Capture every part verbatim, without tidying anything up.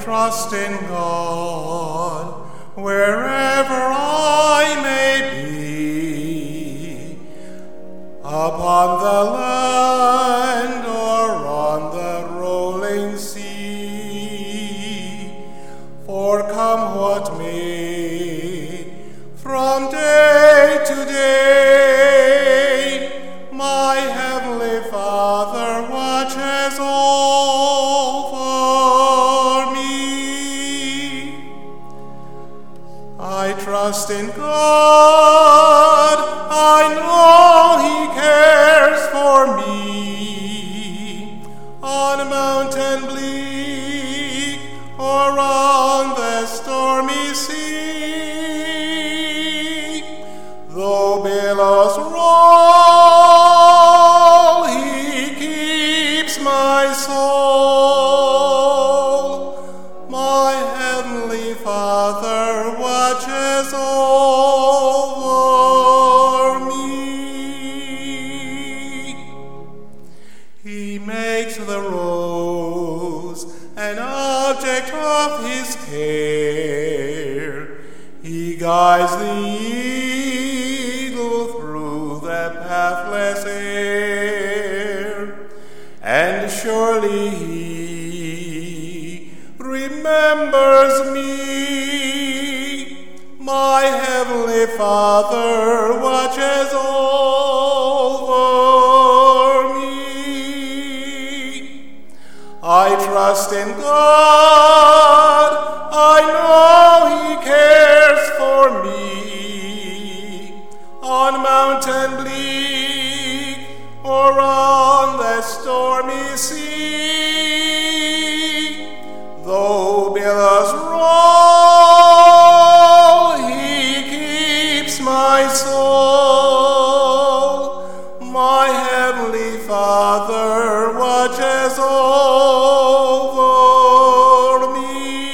trust in God wherever I may be, upon the land or on the rolling sea. For come what may, from day to day, my heavenly Father watches over me. I trust in God, I know He cares for me, on a mountain bleak or on the stormy sea. Though billows roll, He keeps my soul. My heavenly Father watches over me. He makes the rose an object of His care. He guides the eagle through the pathless air, and surely He remembers me. My heavenly Father watches over me. I trust in God, I know He cares for me, on mountain bleak or on the stormy sea. Though billows roll, He keeps my soul. My heavenly Father watches over me.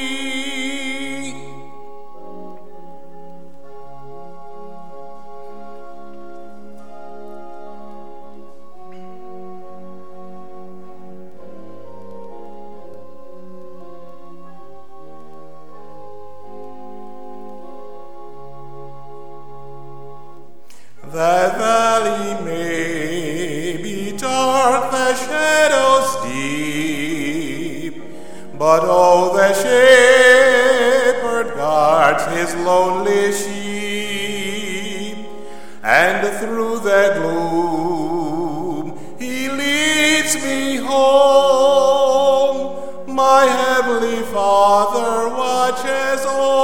The valley may be dark, the shadows deep, but oh, the shepherd guards his lonely sheep, and through the gloom He leads me home. My heavenly Father watches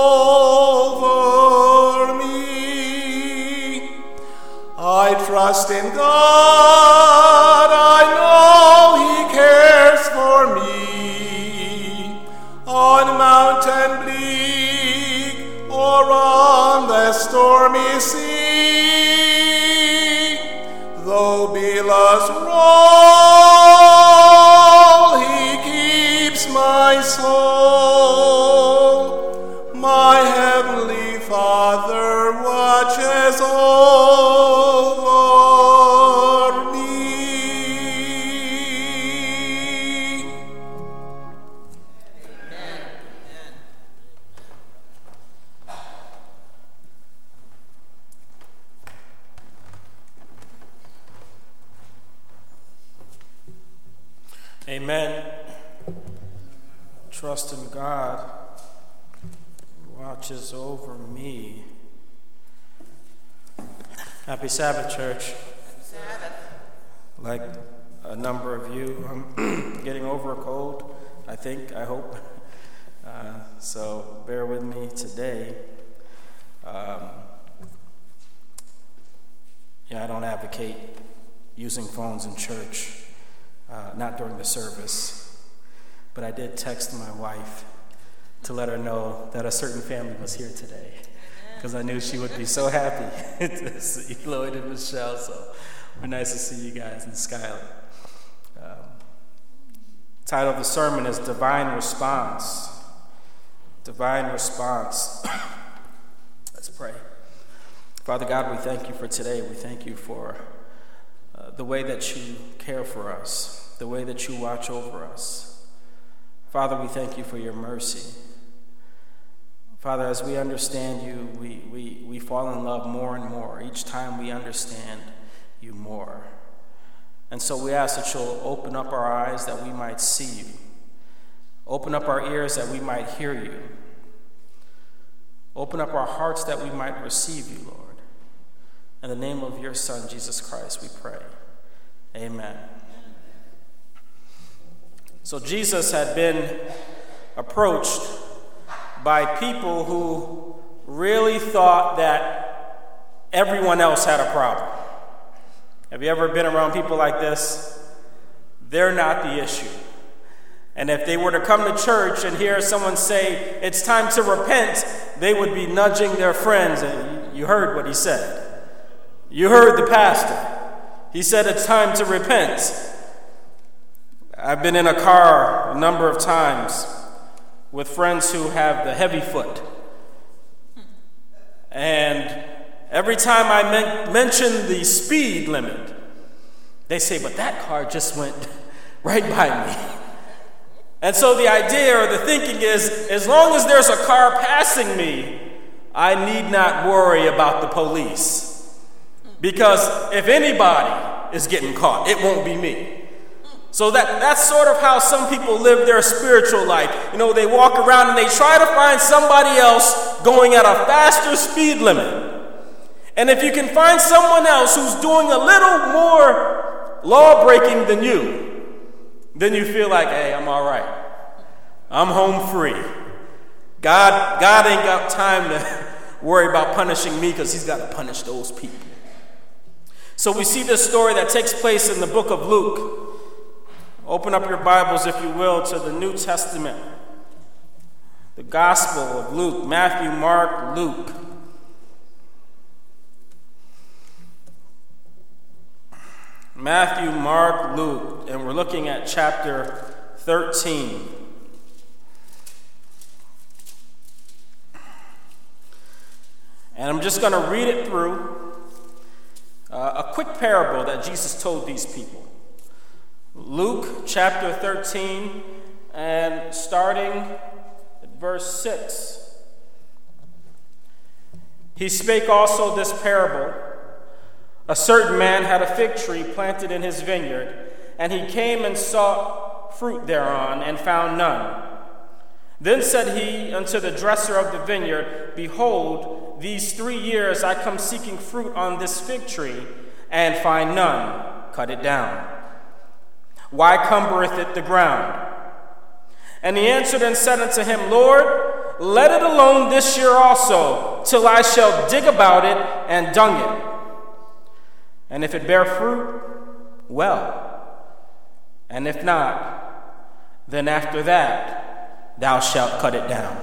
over me. I trust in God, I know He cares for me, on mountain bleak or on the stormy sea. Though billows roll, He keeps my soul. My heavenly Father watches over me. Amen. Trust in God, who watches over me. Happy Sabbath, church. Sabbath. Like a number of you, I'm getting over a cold, I think, I hope. Uh, so bear with me today. Um, yeah, I don't advocate using phones in church, uh, not during the service. But I did text my wife to let her know that a certain family was here today, because I knew she would be so happy to see Lloyd and Michelle. So we're nice to see you guys and Skylar. Um, title of the sermon is Divine Response. Divine Response. Let's pray. Father God, we thank you for today. We thank you for uh, the way that you care for us, the way that you watch over us. Father, we thank you for your mercy. Father, as we understand you, we, we, we fall in love more and more. Each time we understand you more. And so we ask that you'll open up our eyes that we might see you. Open up our ears that we might hear you. Open up our hearts that we might receive you, Lord. In the name of your Son, Jesus Christ, we pray. Amen. So Jesus had been approached by people who really thought that everyone else had a problem. Have you ever been around people like this? They're not the issue. And if they were to come to church and hear someone say, it's time to repent, they would be nudging their friends. And you heard what he said. You heard the pastor. He said it's time to repent. I've been in a car a number of times with friends who have the heavy foot. And every time I men- mention the speed limit, they say, but that car just went right by me. And so the idea or the thinking is, as long as there's a car passing me, I need not worry about the police. Because if anybody is getting caught, it won't be me. So that, that's sort of how some people live their spiritual life. You know, they walk around and they try to find somebody else going at a faster speed limit. And if you can find someone else who's doing a little more law-breaking than you, then you feel like, hey, I'm all right. I'm home free. God, God ain't got time to worry about punishing me because he's got to punish those people. So we see this story that takes place in the book of Luke. Open up your Bibles, if you will, to the New Testament. The Gospel of Luke, Matthew, Mark, Luke. Matthew, Mark, Luke, and we're looking at chapter thirteen. And I'm just going to read it through. Uh, a quick parable that Jesus told these people. Luke chapter thirteen, and starting at verse six. He spake also this parable. A certain man had a fig tree planted in his vineyard, and he came and sought fruit thereon, and found none. Then said he unto the dresser of the vineyard, Behold, these three years I come seeking fruit on this fig tree, and find none. Cut it down. Why cumbereth it the ground? And he answered and said unto him, Lord, let it alone this year also, till I shall dig about it and dung it. And if it bear fruit, well. And if not, then after that thou shalt cut it down.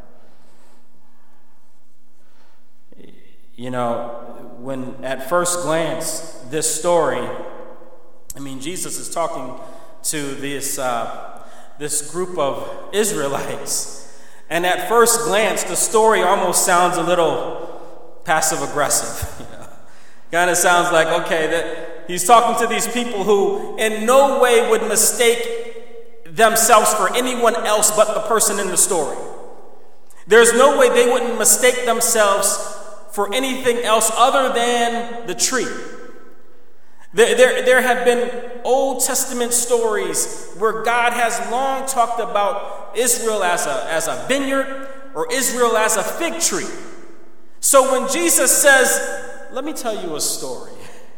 You know, when at first glance, this story, I mean, Jesus is talking to this uh, this group of Israelites. And at first glance, the story almost sounds a little passive-aggressive. You know? Kind of sounds like, okay, that he's talking to these people who in no way would mistake themselves for anyone else but the person in the story. There's no way they wouldn't mistake themselves for anything else other than the tree. There, there, there have been Old Testament stories where God has long talked about Israel as a, as a vineyard or Israel as a fig tree. So when Jesus says, let me tell you a story,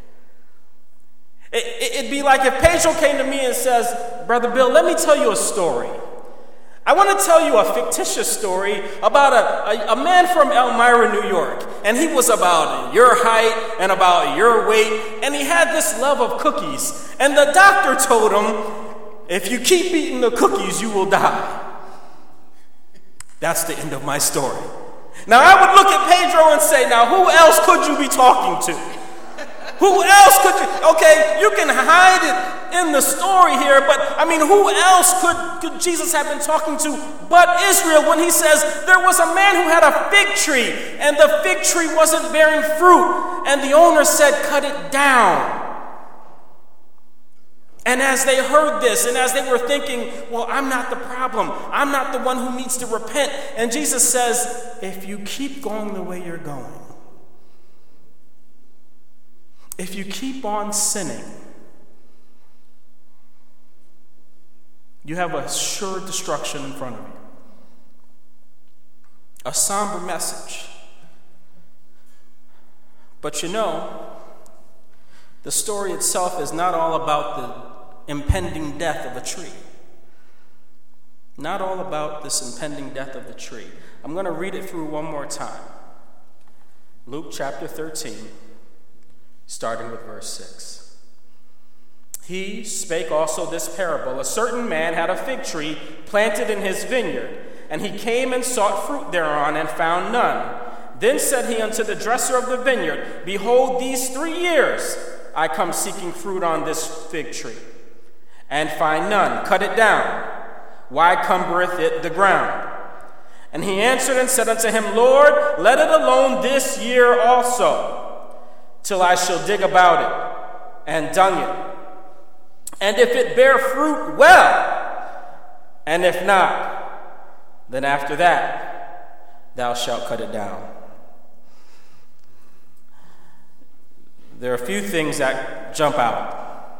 it, it, it'd be like if Pedro came to me and says, Brother Bill, let me tell you a story. I want to tell you a fictitious story about a, a, a man from Elmira, New York. And he was about your height and about your weight. And he had this love of cookies. And the doctor told him, if you keep eating the cookies, you will die. That's the end of my story. Now, I would look at Pedro and say, now, who else could you be talking to? Who else could you? Okay, you can hide it in the story here, but I mean, who else could, could Jesus have been talking to but Israel when he says there was a man who had a fig tree and the fig tree wasn't bearing fruit and the owner said, cut it down. And as they heard this, and as they were thinking, well, I'm not the problem. I'm not the one who needs to repent. And Jesus says, if you keep going the way you're going, if you keep on sinning, you have a sure destruction in front of you. A somber message. But you know, the story itself is not all about the impending death of a tree. Not all about this impending death of the tree. I'm going to read it through one more time. Luke chapter thirteen, starting with verse six. He spake also this parable. A certain man had a fig tree planted in his vineyard, and he came and sought fruit thereon, and found none. Then said he unto the dresser of the vineyard, Behold, these three years I come seeking fruit on this fig tree, and find none. Cut it down. Why cumbereth it the ground? And he answered and said unto him, Lord, let it alone this year also, till I shall dig about it, and dung it. And if it bear fruit, well, and if not, then after that thou shalt cut it down. There are a few things that jump out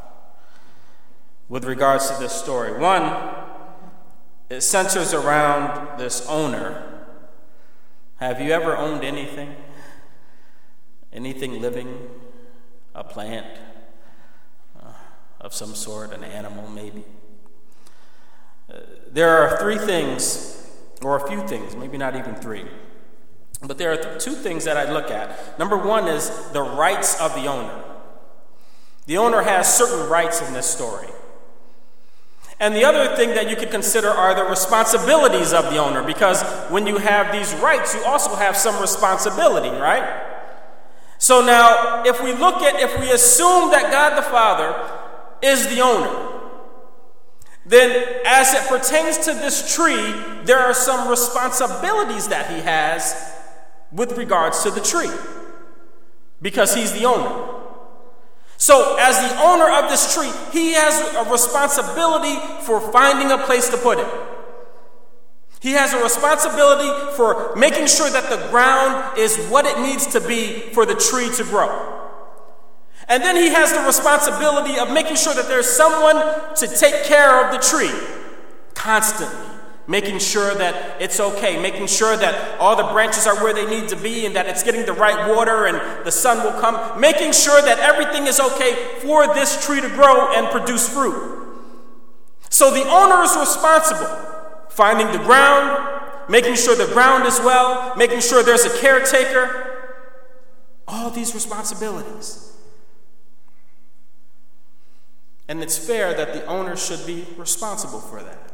with regards to this story. One, it centers around this owner. Have you ever owned anything? Anything living? A plant uh, of some sort, an animal maybe? Uh, there are three things, or a few things, maybe not even three. But there are th- two things that I look at. Number one is the rights of the owner. The owner has certain rights in this story. And the other thing that you could consider are the responsibilities of the owner, because when you have these rights, you also have some responsibility, right? So now, if we look at, if we assume that God the Father is the owner, then as it pertains to this tree, there are some responsibilities that he has with regards to the tree, because he's the owner. So as the owner of this tree, he has a responsibility for finding a place to put it. He has a responsibility for making sure that the ground is what it needs to be for the tree to grow. And then he has the responsibility of making sure that there's someone to take care of the tree constantly. Making sure that it's okay, making sure that all the branches are where they need to be and that it's getting the right water and the sun will come, making sure that everything is okay for this tree to grow and produce fruit. So the owner is responsible, finding the ground, making sure the ground is well, making sure there's a caretaker, all these responsibilities. And it's fair that the owner should be responsible for that.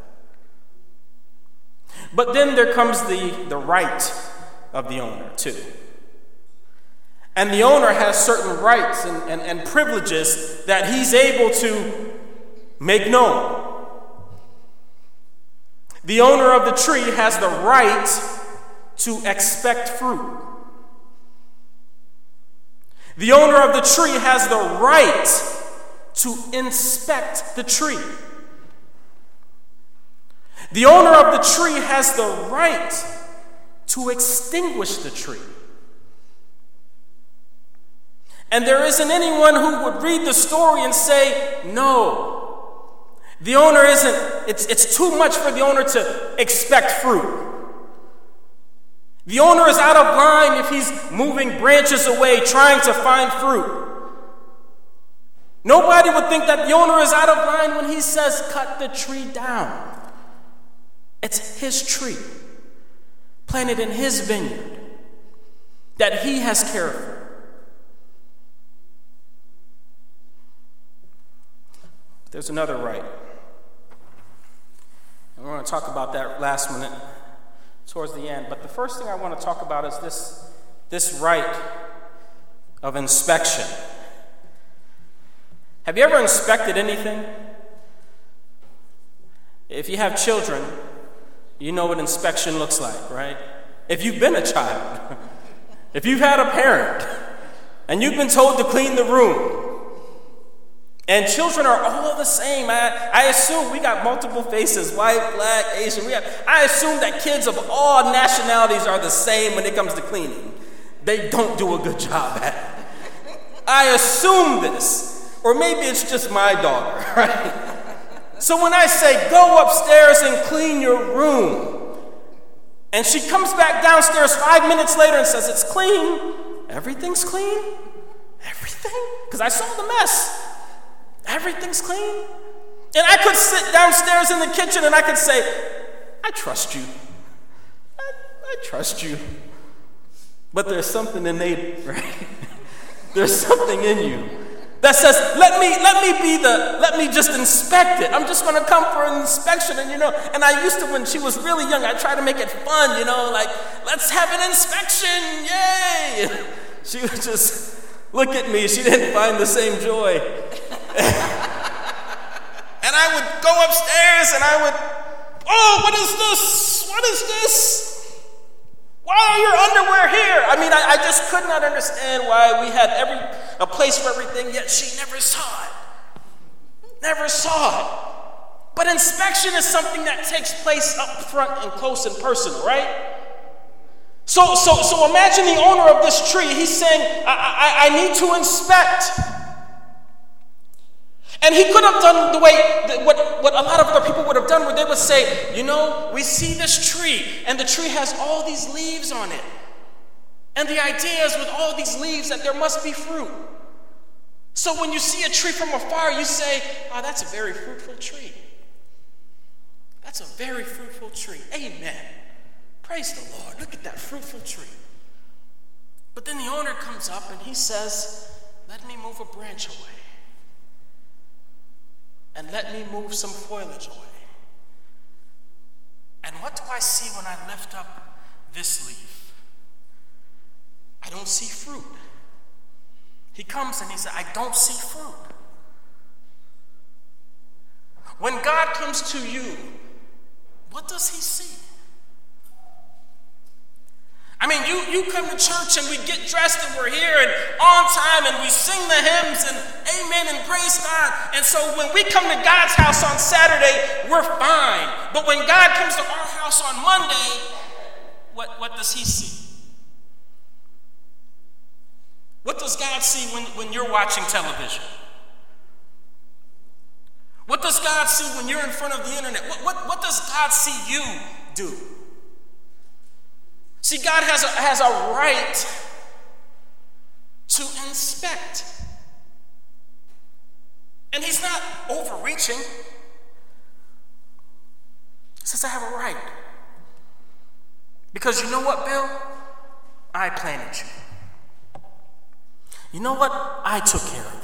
But then there comes the, the right of the owner, too. And the owner has certain rights and, and, and privileges that he's able to make known. The owner of the tree has the right to expect fruit. The owner of the tree has the right to inspect the tree. The owner of the tree has the right to extinguish the tree. And there isn't anyone who would read the story and say, no, the owner isn't, it's, it's too much for the owner to expect fruit. The owner is out of line if he's moving branches away trying to find fruit. Nobody would think that the owner is out of line when he says, cut the tree down. It's his tree, planted in his vineyard, that he has cared for. There's another right. And we're going to talk about that last minute towards the end. But the first thing I want to talk about is this, this right of inspection. Have you ever inspected anything? If you have children, you know what inspection looks like, right? If you've been a child, if you've had a parent, and you've been told to clean the room, And children are all the same. I, I assume we got multiple faces, white, black, Asian. We have, I assume that kids of all nationalities are the same when it comes to cleaning. They don't do a good job at it. I assume this. Or maybe it's just my daughter, right? So when I say, go upstairs and clean your room, and she comes back downstairs five minutes later and says, it's clean. Everything's clean? Everything? Because I saw the mess. Everything's clean? And I could sit downstairs in the kitchen and I could say, I trust you. I, I trust you. But there's something innate, right? There's something in you that says, let me, let me be the, let me just inspect it. I'm just gonna come for an inspection. And you know, and I used to, when she was really young, I tried to make it fun, you know, like, let's have an inspection, yay! She would just look at me, she didn't find the same joy. And I would go upstairs and I would, oh, what is this? What is this? Why are your underwear here? I mean, I, I just could not understand why we had every a place for everything, yet she never saw it. Never saw it. But inspection is something that takes place up front and close and personal, right? So, so, so imagine the owner of this tree. He's saying, I, I, I need to inspect. And he could have done the way, what, what a lot of other people would have done, where they would say, you know, we see this tree, and the tree has all these leaves on it. And the idea is with all these leaves that there must be fruit. So when you see a tree from afar, you say, oh, that's a very fruitful tree. That's a very fruitful tree. Amen. Praise the Lord. Look at that fruitful tree. But then the owner comes up and he says, let me move a branch away. And let me move some foliage away. And what do I see when I lift up this leaf? I don't see fruit. He comes and he says, I don't see fruit. When God comes to you, what does he see? I mean, you, you come to church and we get dressed and we're here and on time and we sing the hymns and amen and praise God. And so when we come to God's house on Saturday, we're fine. But when God comes to our house on Monday, what, what does he see? What does God see when, when you're watching television? What does God see when you're in front of the internet? What, what, what does God see you do? See, God has a, has a right to inspect. And he's not overreaching. He says, I have a right. Because you know what, Bill? I planted you. You know what? I took care of you.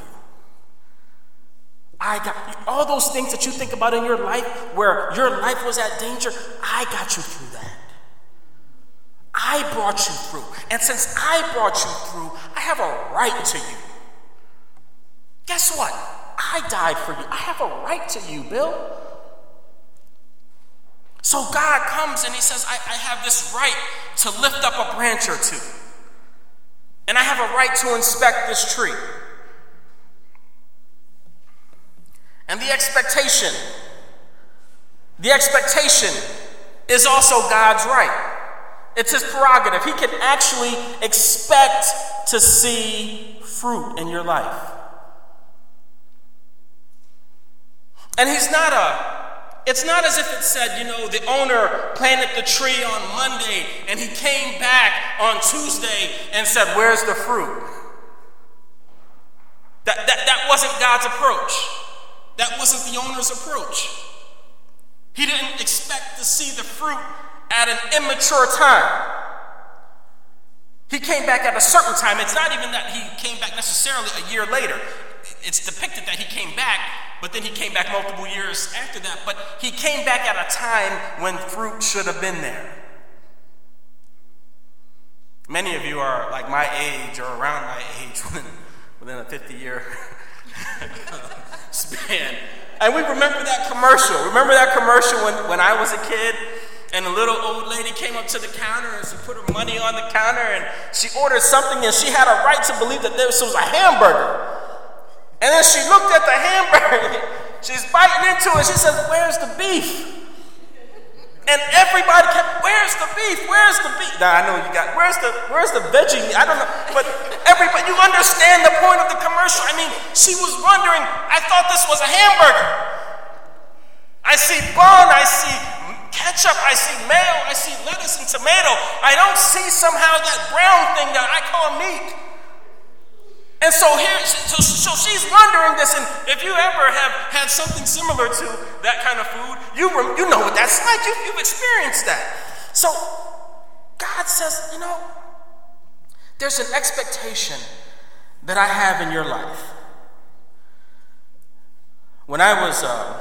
I got all those things that you think about in your life where your life was at danger. I got you through that. I brought you through. And since I brought you through, I have a right to you. Guess what? I died for you. I have a right to you, Bill. So God comes and he says, I, I have this right to lift up a branch or two. And I have a right to inspect this tree. And the expectation, the expectation is also God's right. It's his prerogative. He can actually expect to see fruit in your life. And he's not a, it's not as if it said, you know, the owner planted the tree on Monday and he came back on Tuesday and said, where's the fruit? That, that, that wasn't God's approach. That wasn't the owner's approach. He didn't expect to see the fruit at an immature time. He came back at a certain time. It's not even that he came back necessarily a year later. It's depicted that he came back, but then he came back multiple years after that. But he came back at a time when fruit should have been there. Many of you are like my age or around my age within, within a fifty-year span. And we remember that commercial. Remember that commercial when, when I was a kid? And a little old lady came up to the counter and she put her money on the counter and she ordered something and she had a right to believe that this was a hamburger. And then she looked at the hamburger. She's biting into it. She says, "Where's the beef?" And everybody kept, "Where's the beef? Where's the beef?" Now I know you got, where's the where's the veggie meat? I don't know. But everybody, you understand the point of the commercial. I mean, she was wondering, I thought this was a hamburger. I see bun, I see ketchup, I see mayo, I see lettuce and tomato. I don't see somehow that brown thing that I call meat. And so here, so, so she's wondering this, and if you ever have had something similar to that kind of food, you you know what that's like. You, you've experienced that. So God says, you know, there's an expectation that I have in your life. When I was uh,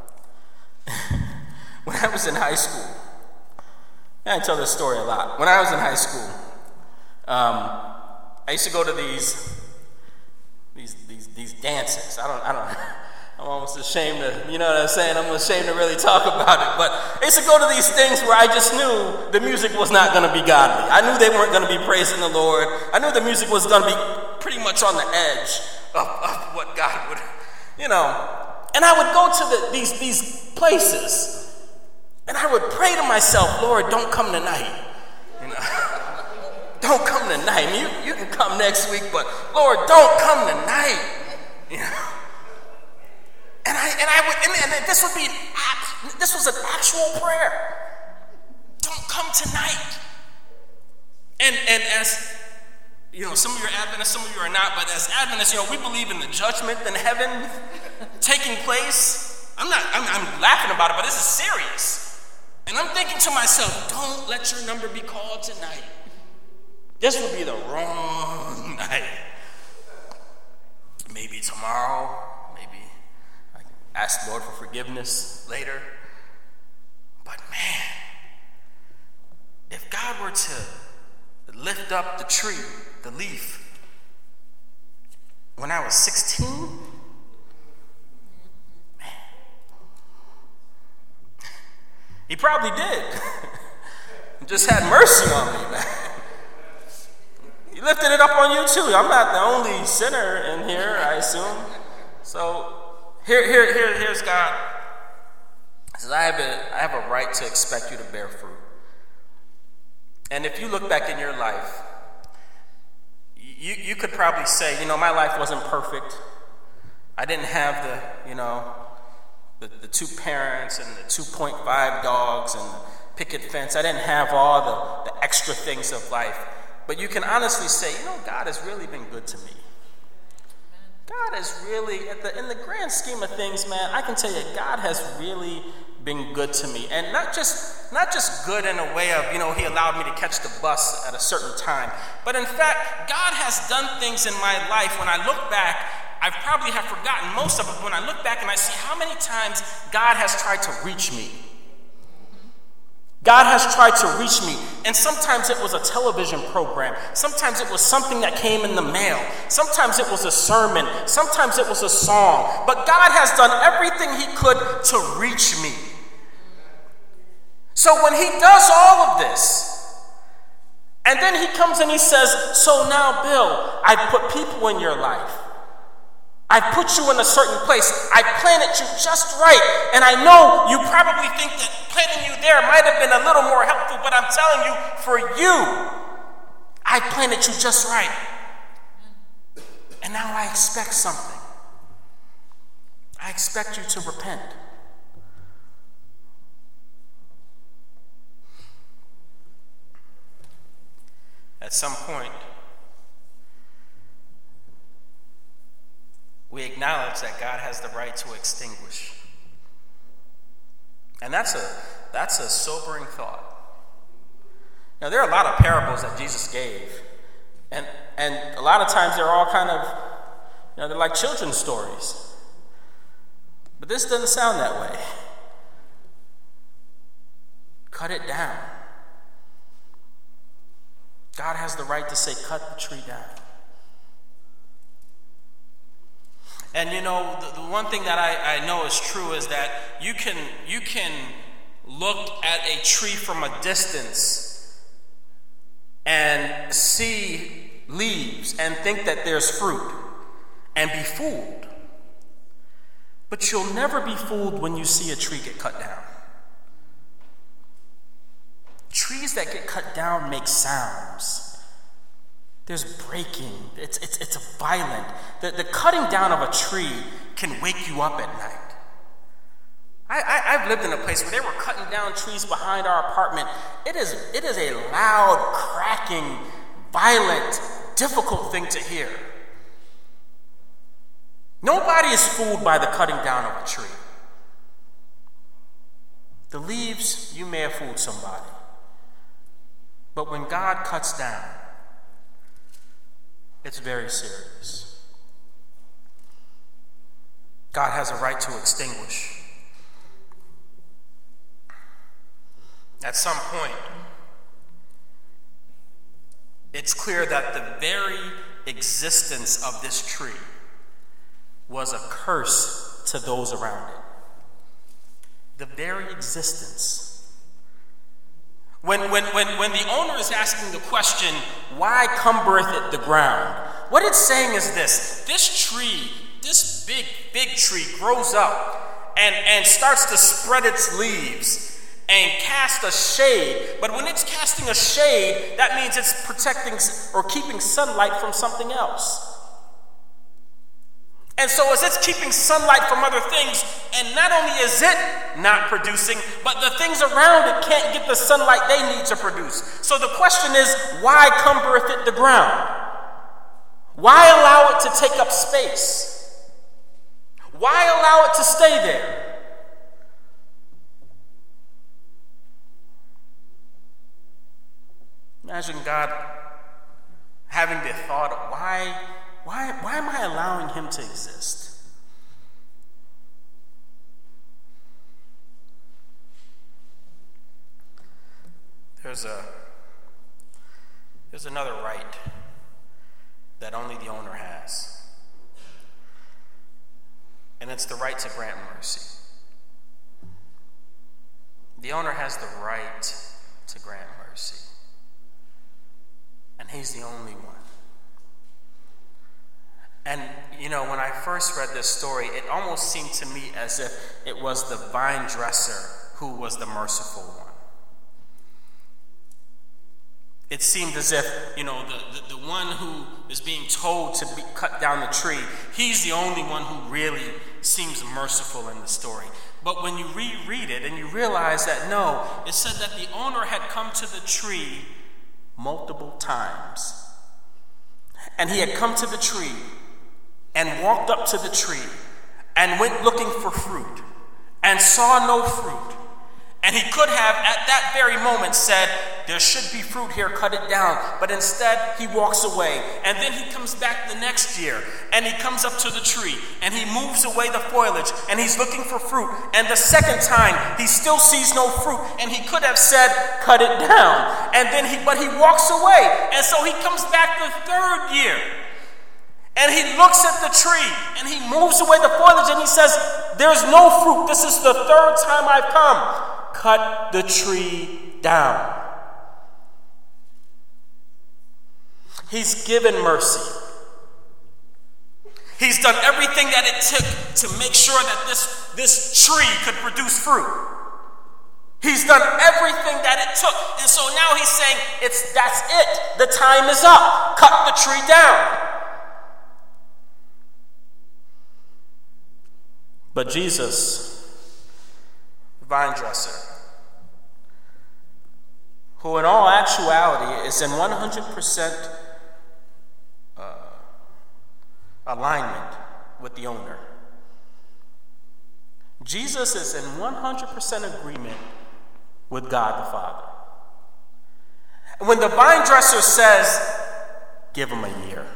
when I was in high school, I tell this story a lot. When I was in high school, um, I used to go to these. These, these these dances. I don't I don't I'm almost ashamed to, you know what I'm saying? I'm ashamed to really talk about it. But I used to go to these things where I just knew the music was not going to be godly. I knew they weren't going to be praising the Lord. I knew the music was going to be pretty much on the edge of, of what God would, you know. And I would go to the, these these places, and I would pray to myself, "Lord, don't come tonight." You know. Don't come tonight. I mean, you, you can come next week, but Lord, don't come tonight. You know. And I and I would and, and this would be an, this was an actual prayer. Don't come tonight. And and as you know, some of you are Adventists, some of you are not, but as Adventists, you know, we believe in the judgment in heaven taking place. I'm not I'm, I'm laughing about it, but this is serious. And I'm thinking to myself, don't let your number be called tonight. This would be the wrong night. Maybe tomorrow, maybe I can ask the Lord for forgiveness later. But man, if God were to lift up the tree, the leaf, when I was sixteen, man, he probably did. Just had mercy on me, man. He lifted it up on you too. I'm not the only sinner in here, I assume. So here, here, here, here's God. He says, I have a, I have a right to expect you to bear fruit. And if you look back in your life, you, you could probably say, you know, my life wasn't perfect. I didn't have the, you know, the, the two parents and the two point five dogs and the picket fence. I didn't have all the, the extra things of life. But you can honestly say, you know, God has really been good to me. God has really, at the, in the grand scheme of things, man, I can tell you, God has really been good to me. And not just not just good in a way of, you know, he allowed me to catch the bus at a certain time. But in fact, God has done things in my life. When I look back, I probably have forgotten most of it. When I look back and I see how many times God has tried to reach me. God has tried to reach me, and sometimes it was a television program. Sometimes it was something that came in the mail. Sometimes it was a sermon. Sometimes it was a song. But God has done everything he could to reach me. So when he does all of this, and then he comes and he says, so now, Bill, I put people in your life. I put you in a certain place. I planted you just right. And I know you probably think that planting you there might have been a little more helpful, but I'm telling you, for you, I planted you just right. And now I expect something. I expect you to repent. At some point, we acknowledge that God has the right to extinguish. And that's a that's a sobering thought. Now, there are a lot of parables that Jesus gave. And and a lot of times they're all kind of, you know, they're like children's stories. But this doesn't sound that way. Cut it down. God has the right to say, cut the tree down. And you know, the, the one thing that I, I know is true is that you can you can look at a tree from a distance and see leaves and think that there's fruit. and be fooled. But you'll never be fooled when you see a tree get cut down. Trees that get cut down make sounds. There's breaking. It's, it's, it's a violent. The, the cutting down of a tree can wake you up at night. I, I, I've lived in a place where they were cutting down trees behind our apartment. It is, it is a loud, cracking, violent, difficult thing to hear. Nobody is fooled by the cutting down of a tree. The leaves, you may have fooled somebody. But when God cuts down, it's very serious. God has a right to extinguish. At some point, it's clear that the very existence of this tree was a curse to those around it. The very existence. When, when, when, when the owner is asking the question, why cumbereth it the ground? What it's saying is this: this tree, this big, big tree grows up and, and starts to spread its leaves and cast a shade. But when it's casting a shade, that means it's protecting or keeping sunlight from something else. And so as it's keeping sunlight from other things, and not only is it not producing, but the things around it can't get the sunlight they need to produce. So the question is, why cumbereth it the ground? Why allow it to take up space? Why allow it to stay there? Imagine God having the thought, why, why, why am I allowing him to exist? There's a there's another right that only the owner has. And it's the right to grant mercy. The owner has the right to grant mercy. And he's the only one. And, you know, when I first read this story, it almost seemed to me as if it was the vine dresser who was the merciful one. It seemed as if, you know, the, the, the one who is being told to be, cut down the tree, he's the only one who really seems merciful in the story. But when you reread it and you realize that, no, it said that the owner had come to the tree multiple times. And he had come to the tree and walked up to the tree and went looking for fruit and saw no fruit. And he could have at that very moment said, there should be fruit here, cut it down. But instead he walks away. And then he comes back the next year and he comes up to the tree and he moves away the foliage and he's looking for fruit. And the second time he still sees no fruit and he could have said, cut it down. And then he, but he walks away. And so he comes back the third year. And he looks at the tree and he moves away the foliage and he says, there's no fruit. This is the third time I've come. Cut the tree down. He's given mercy. He's done everything that it took to make sure that this, this tree could produce fruit. He's done everything that it took. And so now he's saying, it's that's it. The time is up. Cut the tree down. But Jesus, vine dresser, who in all actuality is in one hundred percent uh, alignment with the owner. Jesus is in one hundred percent agreement with God the Father. When the vine dresser says, give him a year,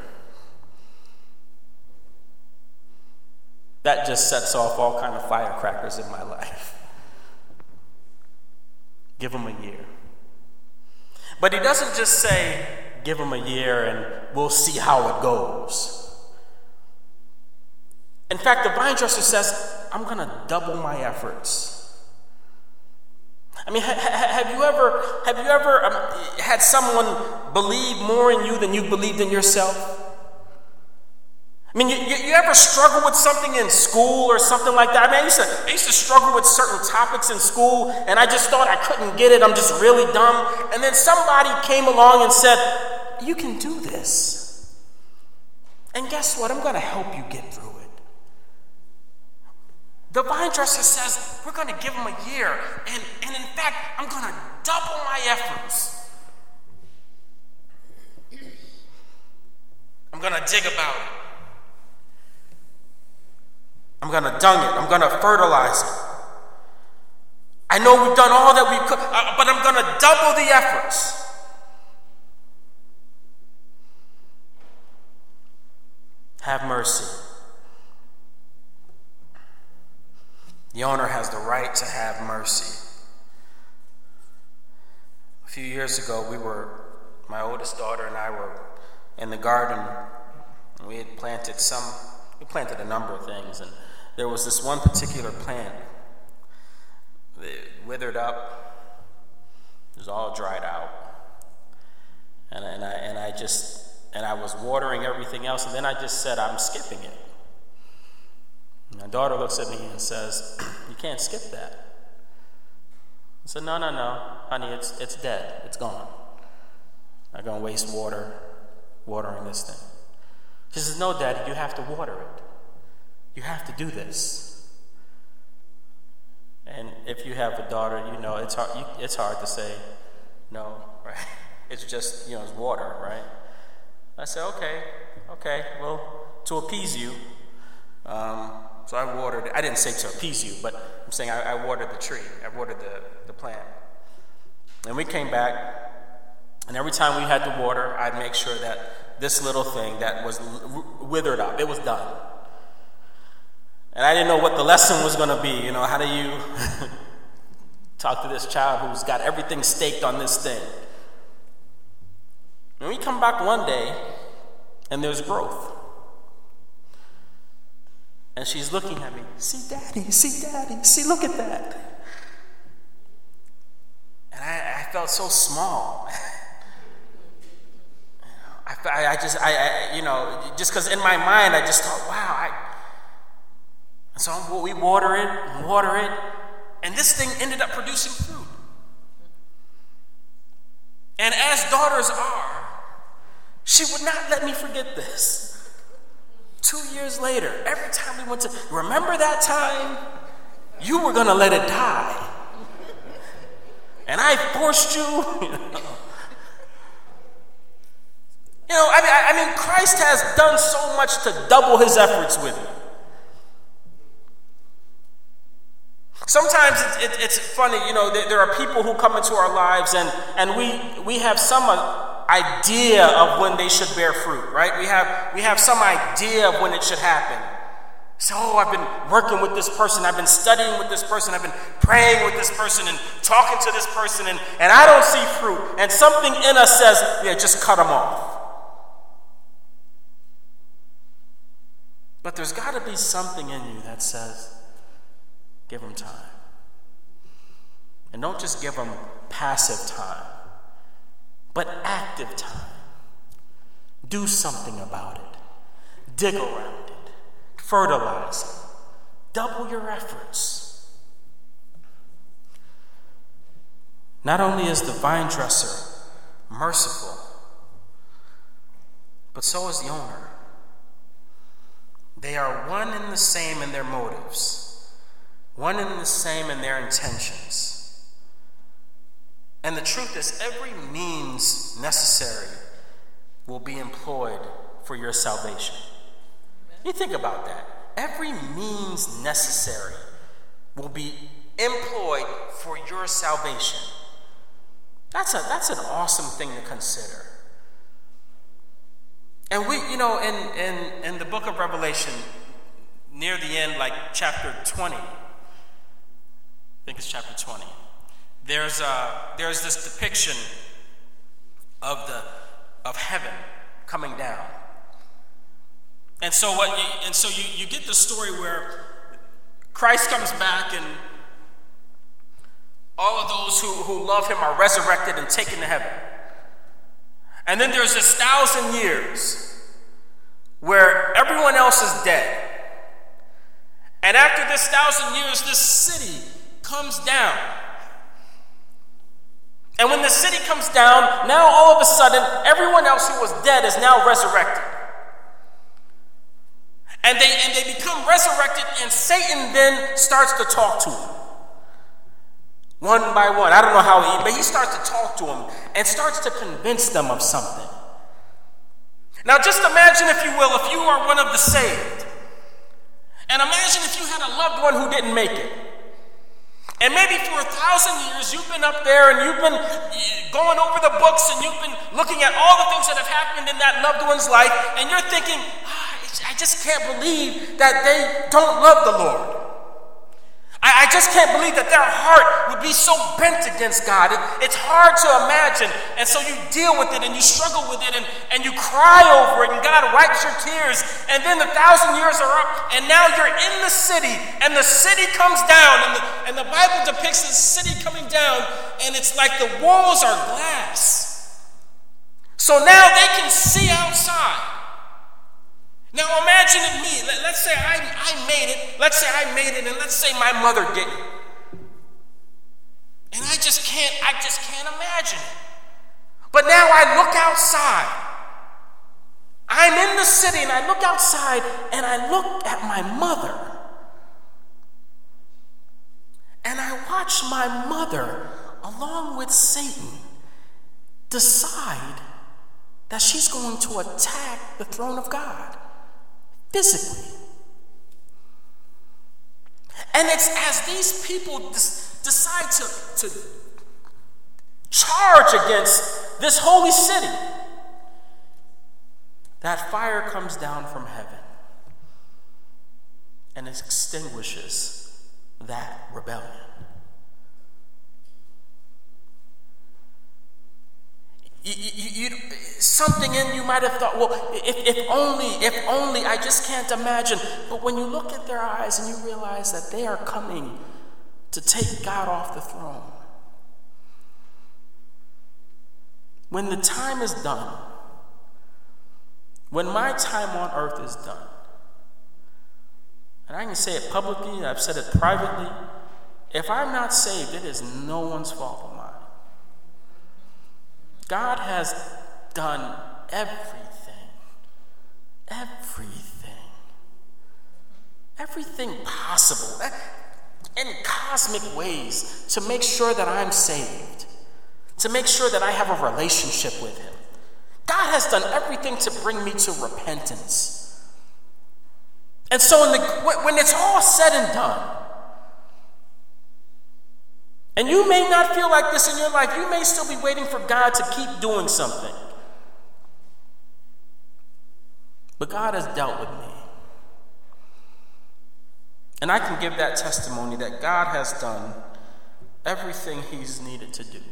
that just sets off all kind of firecrackers in my life. Give him a year. But he doesn't just say, give him a year and we'll see how it goes. In fact, the vine dresser says, I'm going to double my efforts. I mean, ha- ha- have you ever, have you ever um, had someone believe more in you than you believed in yourself? I mean, you, you, you ever struggle with something in school or something like that? I mean, I used, to, I used to struggle with certain topics in school, and I just thought I couldn't get it. I'm just really dumb. And then somebody came along and said, you can do this. And guess what? I'm going to help you get through it. The vine dresser says, we're going to give him a year. And, and in fact, I'm going to double my efforts. I'm going to dig about it. I'm going to dung it. I'm going to fertilize it. I know we've done all that we could, uh, but I'm going to double the efforts. Have mercy. The owner has the right to have mercy. A few years ago, we were, my oldest daughter and I were in the garden. And we had planted some, we planted a number of things, and there was this one particular plant that withered up. It was all dried out. And, and, I, and I just, and I was watering everything else, and then I just said, I'm skipping it. My daughter looks at me and says, you can't skip that. I said, no, no, no, honey, it's it's dead. It's gone. I'm going to waste water watering this thing. She says, no, Daddy, you have to water it. You have to do this. And if you have a daughter, you know it's hard, you, it's hard to say no, right? It's just, you know, it's water, right? I said, okay, okay, well, to appease you, um, so I watered it. I didn't say to appease you, but I'm saying I, I watered the tree. I watered the, the plant. And we came back, and every time we had to water, I'd make sure that this little thing that was withered up, it was done. And I didn't know what the lesson was going to be. You know, how do you talk to this child who's got everything staked on this thing? And we come back one day, and there's growth. And she's looking at me, see, Daddy, see, Daddy, see, look at that. And I, I felt so small. I, I just, I, I, you know, just because in my mind, I just thought, wow, I, and so we water it, and water it, and this thing ended up producing fruit. And as daughters are, she would not let me forget this. Two years later, every time we went to, remember that time? You were going to let it die. And I forced you. You know, you know I, mean, I, I mean, Christ has done so much to double his efforts with me. Sometimes it, it, it's funny, you know, there, there are people who come into our lives and, and we, we have some idea of when they should bear fruit, right? We have, we have some idea of when it should happen. So, oh, I've been working with this person, I've been studying with this person, I've been praying with this person and talking to this person, and, and I don't see fruit. And something in us says, yeah, just cut them off. But there's got to be something in you that says, give them time. And don't just give them passive time, but active time. Do something about it. Dig around it. Fertilize it. Double your efforts. Not only is the vine dresser merciful, but so is the owner. They are one and the same in their motives, one and the same in their intentions. And the truth is, every means necessary will be employed for your salvation. You think about that. Every means necessary will be employed for your salvation. That's a that's an awesome thing to consider. And we, you know, in, in, in the book of Revelation, near the end, like chapter twenty, I think it's chapter twenty, there's a, there's this depiction of the of heaven coming down. And so what you, and so you, you get the story where Christ comes back and all of those who, who love him are resurrected and taken to heaven. And then there's this thousand years where everyone else is dead. And after this thousand years, this city comes down. And when the city comes down, now all of a sudden, everyone else who was dead is now resurrected. And they, and they become resurrected, and Satan then starts to talk to them. One by one. I don't know how he, but he starts to talk to them and starts to convince them of something. Now just imagine, if you will, if you are one of the saved. And imagine if you had a loved one who didn't make it. And maybe for a thousand years you've been up there and you've been going over the books and you've been looking at all the things that have happened in that loved one's life, and you're thinking, oh, I just can't believe that they don't love the Lord. I, I just can't believe that their heart would be so bent against God. It, it's hard to imagine. And so you deal with it and you struggle with it and, and you cry over it, and God wipes your tears. And then the thousand years are up, and now you're in the city, and the city comes down, and the, and the Bible depicts the city coming down, and it's like the walls are glass. So now they can see outside. Now imagine it me. Let, let's say I, I made it. Let's say I made it, and let's say my mother didn't. And I just can't, I just can't imagine it. But now I look outside. I'm in the city, and I look outside, and I look at my mother. And I watch my mother, along with Satan, decide that she's going to attack the throne of God. Physically. And it's as these people des- decide to, to charge against this holy city that fire comes down from heaven and it extinguishes that rebellion. You, you, you, something in you might have thought, well, if, if only, if only, I just can't imagine. But when you look at their eyes and you realize that they are coming to take God off the throne, when the time is done, when my time on earth is done, and I can say it publicly, I've said it privately, if I'm not saved, it is no one's fault but mine. God has done everything, everything, everything possible in cosmic ways to make sure that I'm saved, to make sure that I have a relationship with Him. God has done everything to bring me to repentance. And so in the, when it's all said and done, and you may not feel like this in your life. You may still be waiting for God to keep doing something. But God has dealt with me. And I can give that testimony that God has done everything He's needed to do.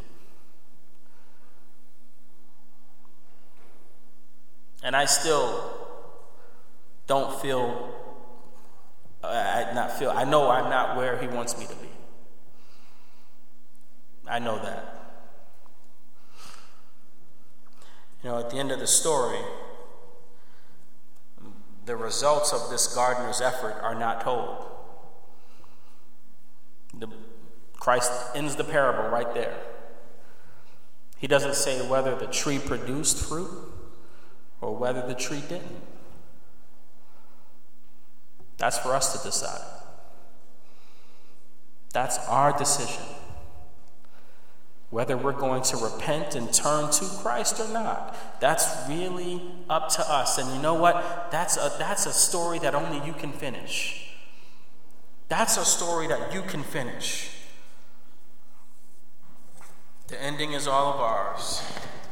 And I still don't feel, I not feel, I know I'm not where He wants me to be. I know that. You know, at the end of the story, the results of this gardener's effort are not told. The, Christ ends the parable right there. He doesn't say whether the tree produced fruit or whether the tree didn't. That's for us to decide. That's our decision. Whether we're going to repent and turn to Christ or not, that's really up to us. And you know what? That's a, that's a story that only you can finish. That's a story that you can finish. The ending is all of ours.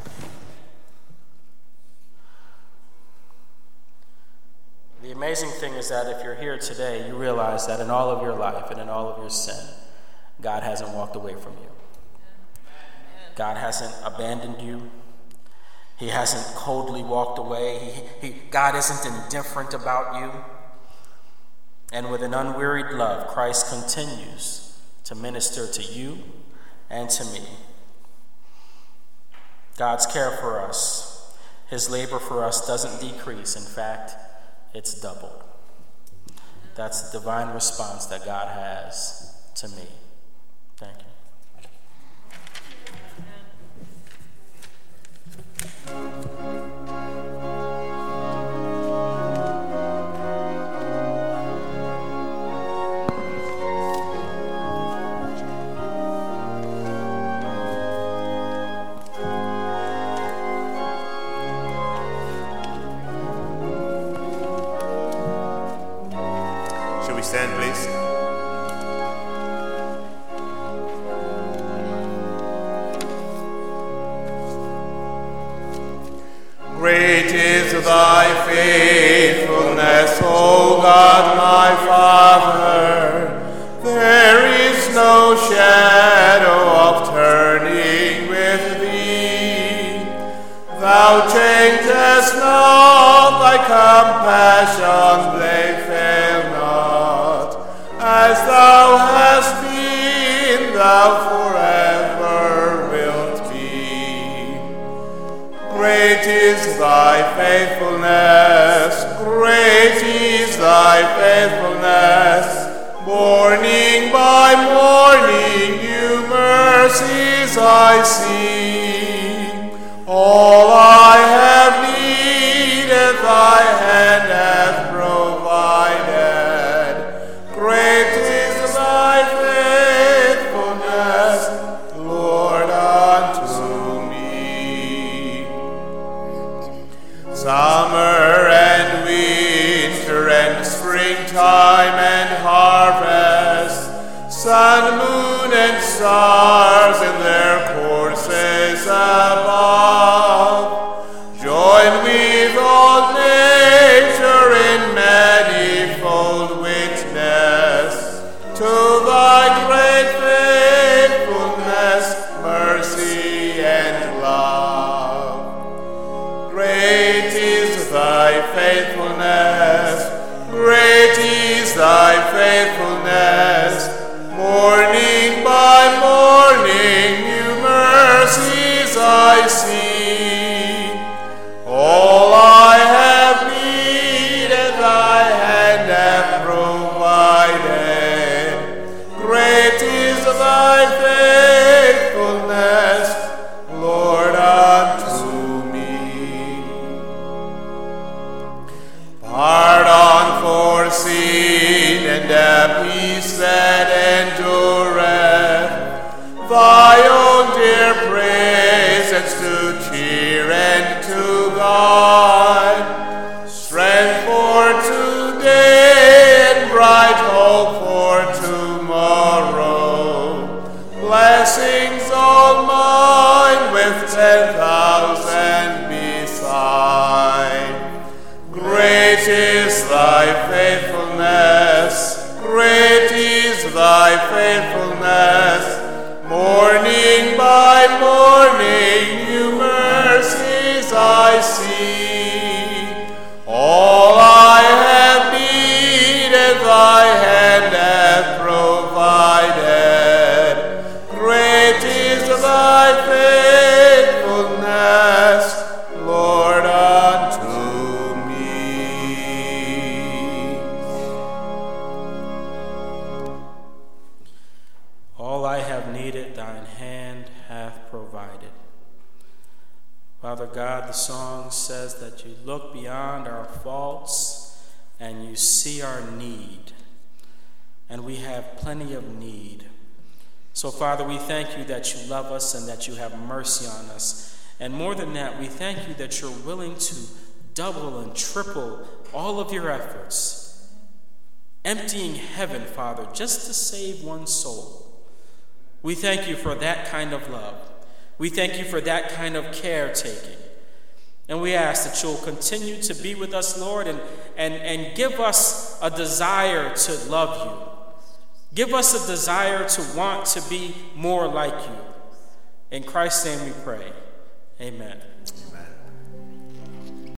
The amazing thing is that if you're here today, you realize that in all of your life and in all of your sin, God hasn't walked away from you. God hasn't abandoned you. He hasn't coldly walked away. He, he, God isn't indifferent about you. And with an unwearied love, Christ continues to minister to you and to me. God's care for us, His labor for us doesn't decrease. In fact, it's doubled. That's the divine response that God has to me. Thank you. Stand, please. Great is thy faithfulness, O God my Father. There is no shadow of turning with thee. Thou changest not, thy compassions they fail not. As thou hast been, thou forever wilt be. Great is thy faithfulness, great is thy faithfulness. Morning by morning new mercies I see. All I have needed thy hand hath provided. Great is thy faithfulness, Lord, unto me. Summer and winter and springtime and harvest, sun, moon, and stars in their courses above, join with all nature in manifold witness to thy great faithfulness, mercy, and love. Great is thy faithfulness, great is thy faithfulness. Morning by morning new mercies I see. All I have needed thy hand hath provided. Great is thy faithfulness, Lord, unto me. Pardon for sin and a peace that endureth, thy own dear presence to cheer and to guide, strength for today and bright hope for tomorrow, blessings all mine with ten thousand beside. Great is thy faithfulness, great is thy faithfulness. Morning by morning new mercies I see. All I have needed thy hand hath provided. Great is thy faithfulness, Lord, unto me. All I have needed, thine hand hath provided. Father God, the song says that you look beyond our faults and you see our need. And we have plenty of need. So, Father, we thank you that you love us and that you have mercy on us. And more than that, we thank you that you're willing to double and triple all of your efforts, emptying heaven, Father, just to save one soul. We thank you for that kind of love. We thank you for that kind of caretaking. And we ask that you'll continue to be with us, Lord, and, and, and give us a desire to love you. Give us a desire to want to be more like you. In Christ's name we pray. Amen.